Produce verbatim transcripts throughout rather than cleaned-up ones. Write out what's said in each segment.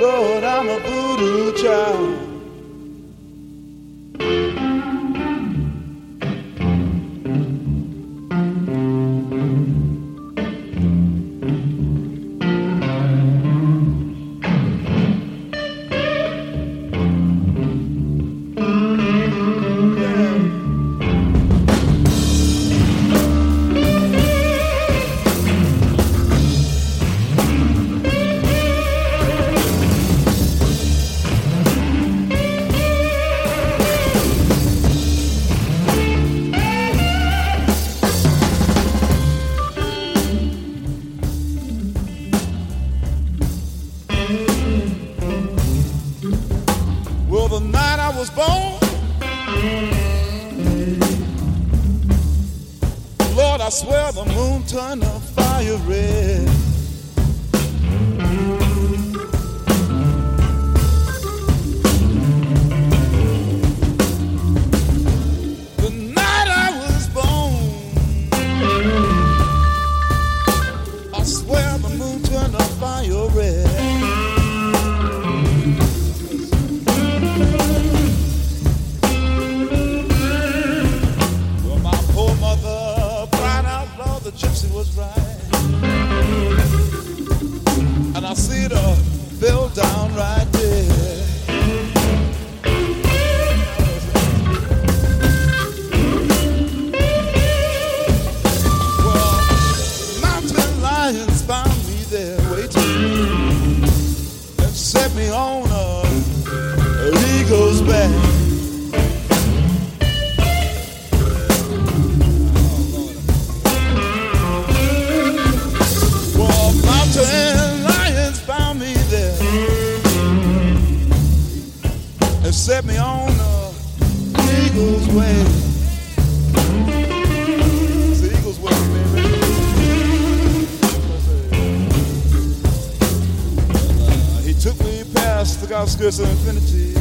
Lord, I'm a voodoo child. Of infinity,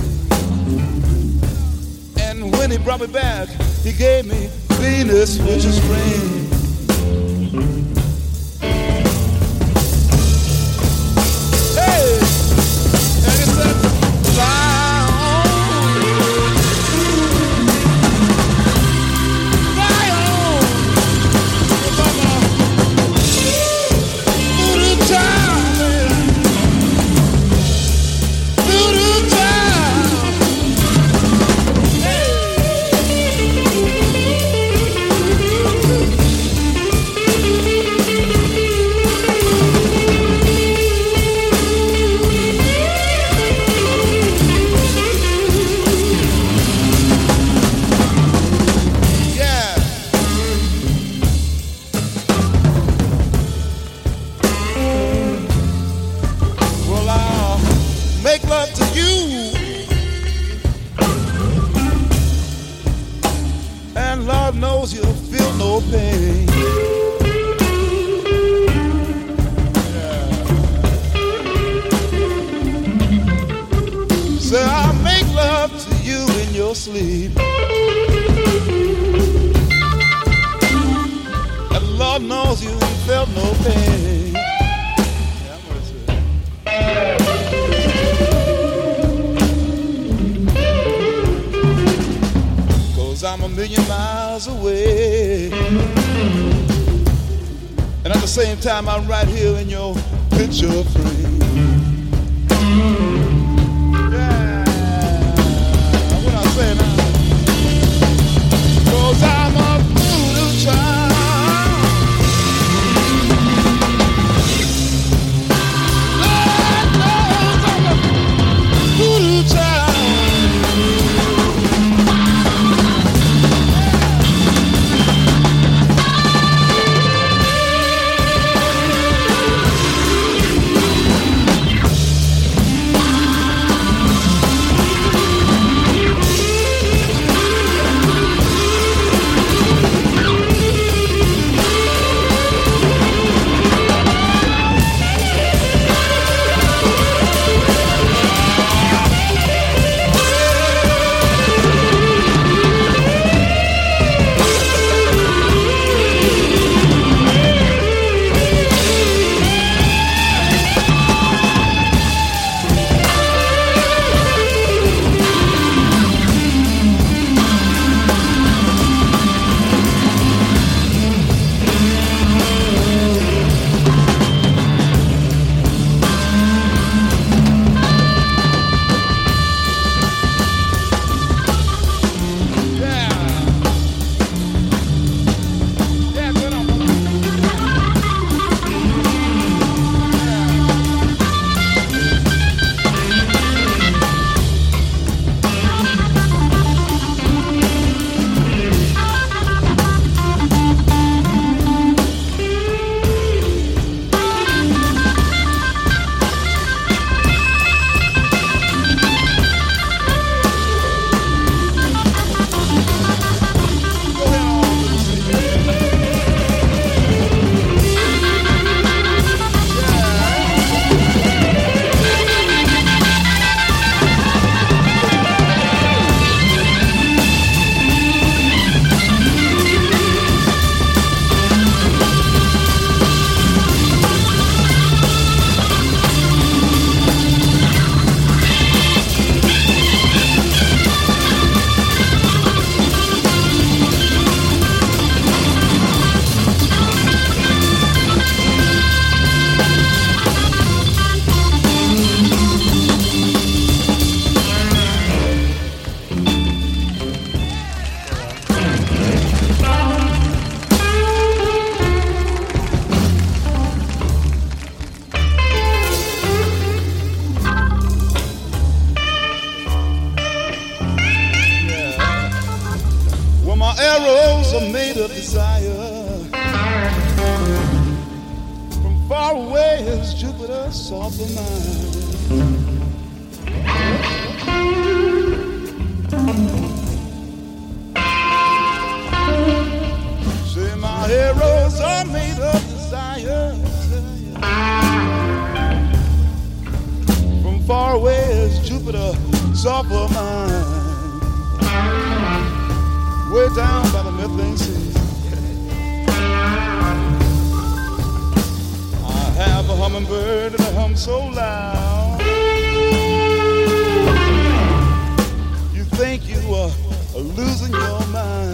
and when he brought me back, he gave me Venus, which is rain. Hey, and he said, fly on, fly on, mama, voodoo child. Sleep. And Lord knows you ain't felt no pain. Cause I'm a million miles away, and at the same time I'm right here in your picture frame. Cause I'm a voodoo child. Lord knows I'm a voodoo child. far away as Jupiter saw for mine. Say my heroes are made of desire. From far away as Jupiter saw for mine. Way down by the methane sea. I have a hummingbird and a hum so loud. You think you are losing your mind.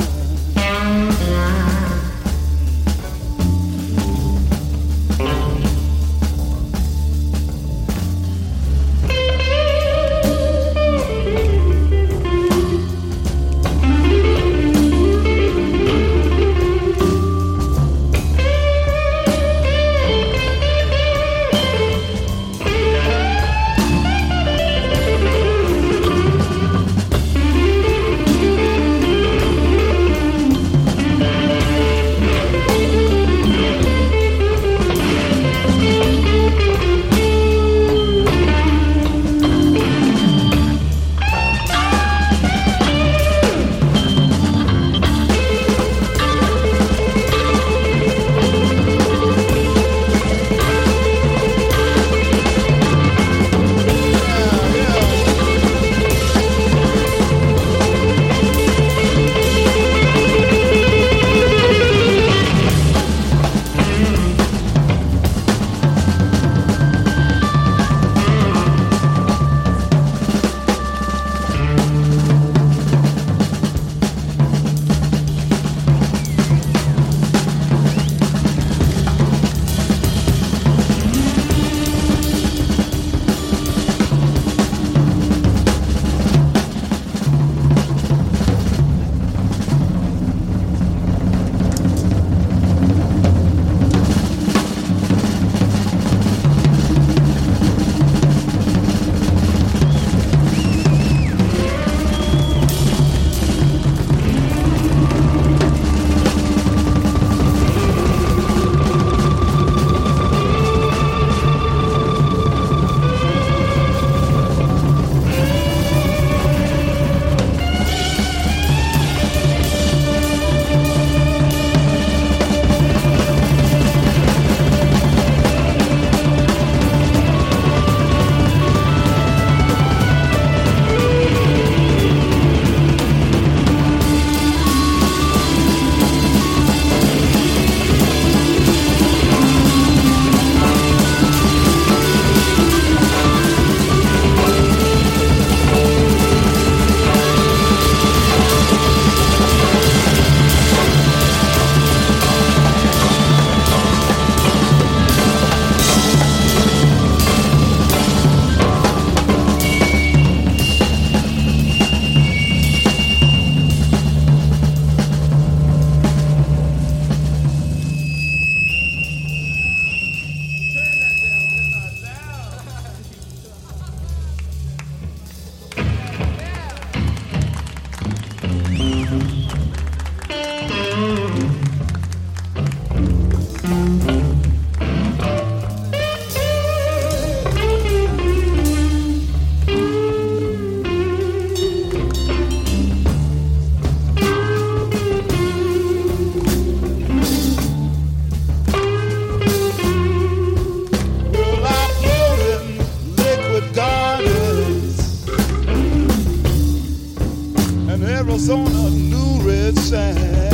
Arizona, new red sand.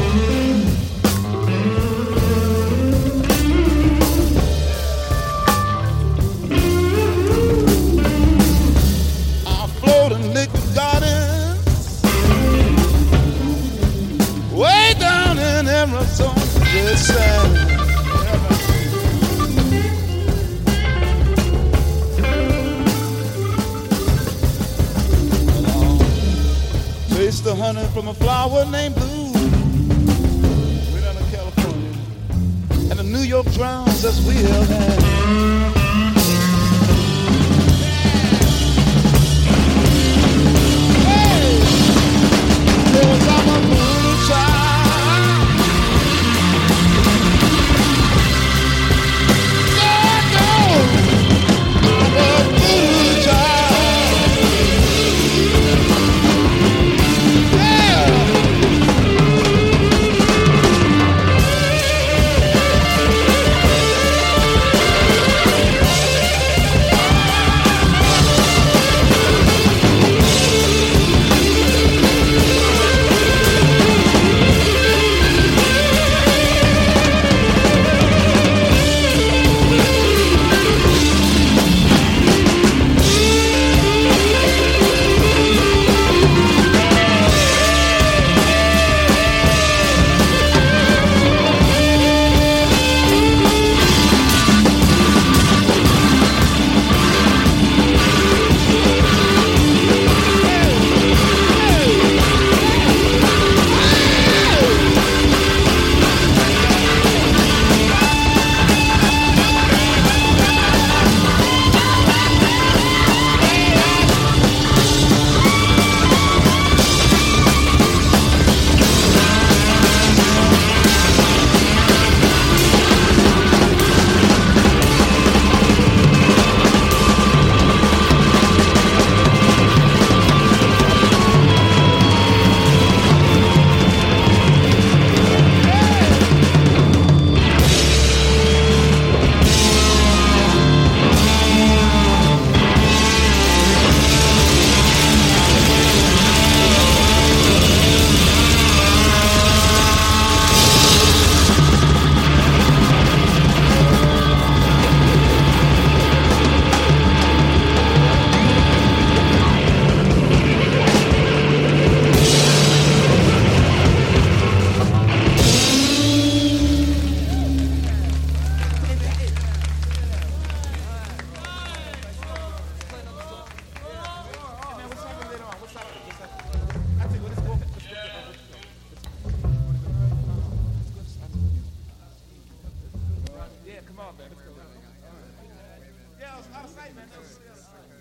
I float in liquid gardens, way down in Arizona, red sand. Taste the honey from a flower named Blue, way down in California, and the New York drowns as we have had. Hey, yes, I'm a blue child. on, man. Let's go. Yeah, it's out of sight, man. That's, yeah.